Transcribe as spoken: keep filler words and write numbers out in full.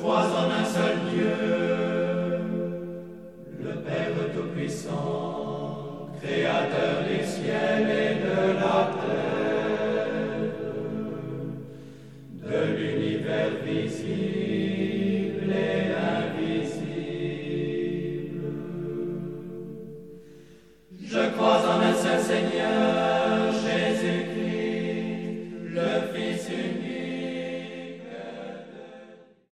crois en un seul Dieu, le Père Tout-Puissant, Créateur